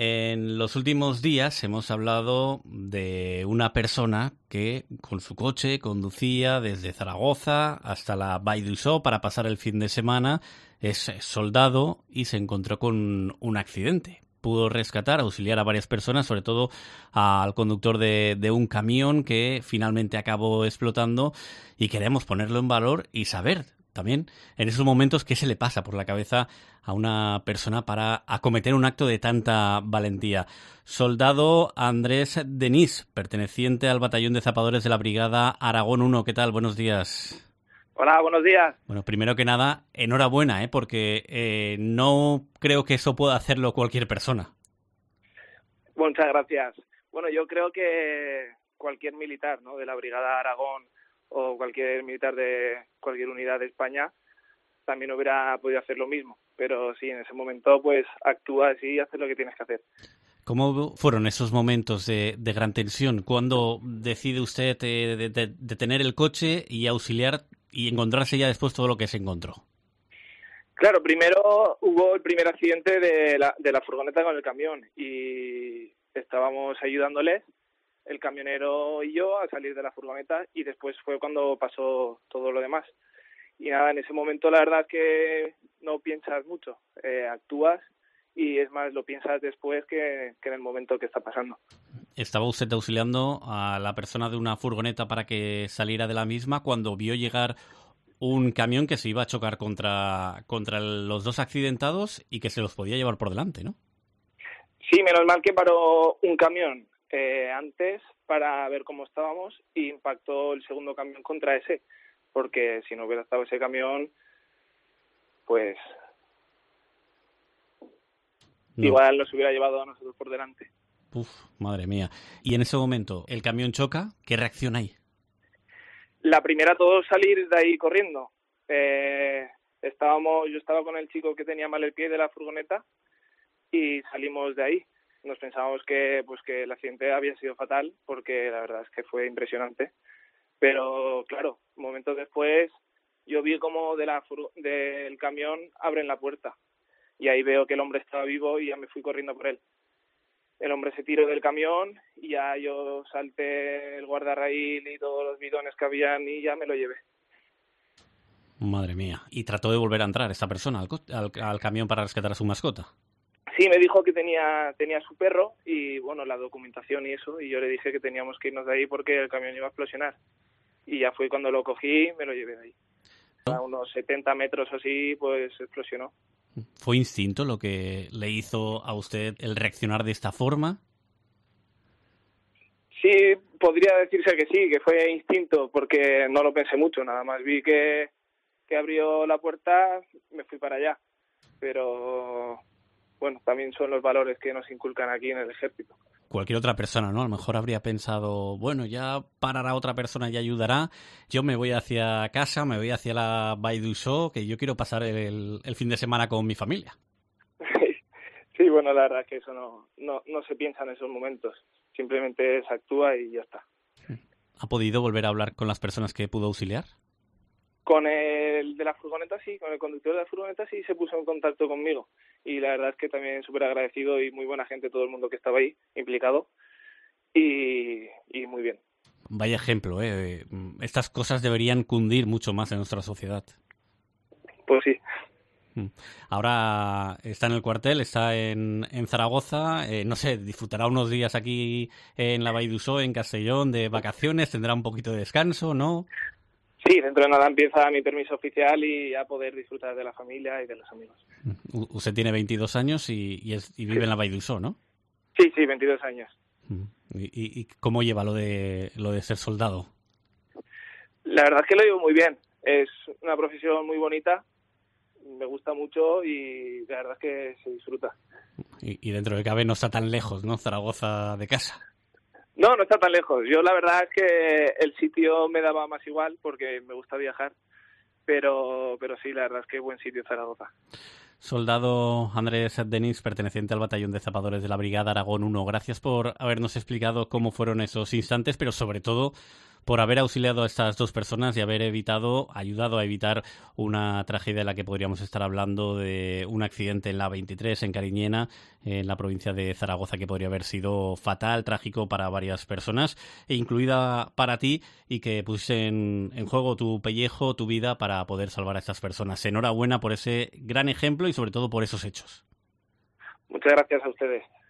En los últimos días hemos hablado de una persona que con su coche conducía desde Zaragoza hasta la Vall d'Uixó para pasar el fin de semana. Es soldado y se encontró con un accidente. Pudo rescatar, auxiliar a varias personas, sobre todo al conductor de un camión que finalmente acabó explotando, y queremos ponerlo en valor y saber también en esos momentos qué se le pasa por la cabeza a una persona para acometer un acto de tanta valentía. Soldado Andrés Denis, perteneciente al batallón de zapadores de la Brigada Aragón 1. ¿Qué tal? Buenos días. Hola, buenos días. Bueno, primero que nada, enhorabuena, porque no creo que eso pueda hacerlo cualquier persona. Muchas gracias. Bueno, yo creo que cualquier militar, ¿no?, de la Brigada Aragón o cualquier militar de cualquier unidad de España también hubiera podido hacer lo mismo. Pero sí, en ese momento pues actúas y haces lo que tienes que hacer. ¿Cómo fueron esos momentos de gran tensión? ¿Cuándo decide usted detener el coche y auxiliar y encontrarse ya después todo lo que se encontró? Claro, primero hubo el primer accidente de la furgoneta con el camión y estábamos ayudándoles, el camionero y yo, a salir de la furgoneta, y después fue cuando pasó todo lo demás. Y nada, en ese momento la verdad es que no piensas mucho, actúas, y es más, lo piensas después que en el momento que está pasando. ¿Estaba usted auxiliando a la persona de una furgoneta para que saliera de la misma cuando vio llegar un camión que se iba a chocar contra los dos accidentados y que se los podía llevar por delante, ¿no? Sí, menos mal que paró un camión antes para ver cómo estábamos y impactó el segundo camión contra ese, porque si no hubiera estado ese camión, pues no. Igual nos hubiera llevado a nosotros por delante. Uf, madre mía. Y en ese momento, el camión choca, ¿qué reacción hay? La primera, todos salir de ahí corriendo. Yo estaba con el chico que tenía mal el pie de la furgoneta y salimos de ahí. Nos pensábamos que el accidente había sido fatal, porque la verdad es que fue impresionante. Pero claro, momentos después yo vi como del camión abren la puerta y ahí veo que el hombre estaba vivo y ya me fui corriendo por él. El hombre se tiró del camión y ya yo salté el guardarraíl y todos los bidones que habían y ya me lo llevé. Madre mía. ¿Y trató de volver a entrar esta persona al camión para rescatar a su mascota? Sí, me dijo que tenía su perro y, bueno, la documentación y eso, y yo le dije que teníamos que irnos de ahí porque el camión iba a explosionar. Y ya fue cuando lo cogí y me lo llevé de ahí. A unos 70 metros o así, pues explosionó. ¿Fue instinto lo que le hizo a usted el reaccionar de esta forma? Sí, podría decirse que sí, que fue instinto, porque no lo pensé mucho, nada más vi que abrió la puerta, me fui para allá. Pero bueno, también son los valores que nos inculcan aquí en el ejército. Cualquier otra persona, ¿no? A lo mejor habría pensado, bueno, ya parará otra persona y ayudará. Yo me voy hacia casa, me voy hacia la Vall d'Uixó, que yo quiero pasar el fin de semana con mi familia. Sí, bueno, la verdad es que eso no se piensa en esos momentos. Simplemente se actúa y ya está. ¿Ha podido volver a hablar con las personas que pudo auxiliar? Con el de la furgoneta sí, con el conductor de la furgoneta sí se puso en contacto conmigo. Y la verdad es que también súper agradecido y muy buena gente todo el mundo que estaba ahí implicado. Y muy bien. Vaya ejemplo, ¿eh? Estas cosas deberían cundir mucho más en nuestra sociedad. Pues sí. Ahora está en el cuartel, está en Zaragoza, no sé, disfrutará unos días aquí en la Vall d'Uixó, en Castellón, de vacaciones, tendrá un poquito de descanso, ¿no? Sí, dentro de nada empieza mi permiso oficial y a poder disfrutar de la familia y de los amigos. Usted tiene 22 años y vive en la Vall d'Uixó, ¿no? Sí, 22 años. ¿Y cómo lleva lo de ser soldado? La verdad es que lo llevo muy bien. Es una profesión muy bonita, me gusta mucho y la verdad es que se disfruta. Y dentro de cabe no está tan lejos, ¿no? Zaragoza de casa. No está tan lejos. Yo la verdad es que el sitio me daba más igual porque me gusta viajar, pero sí, la verdad es que buen sitio Zaragoza. Soldado Andrés Denis, perteneciente al batallón de zapadores de la Brigada Aragón 1. Gracias por habernos explicado cómo fueron esos instantes, pero sobre todo por haber auxiliado a estas dos personas y haber ayudado a evitar una tragedia de la que podríamos estar hablando, de un accidente en la 23 en Cariñena, en la provincia de Zaragoza, que podría haber sido fatal, trágico para varias personas, e incluida para ti, y que pusiste en juego tu pellejo, tu vida, para poder salvar a estas personas. Enhorabuena por ese gran ejemplo y sobre todo por esos hechos. Muchas gracias a ustedes.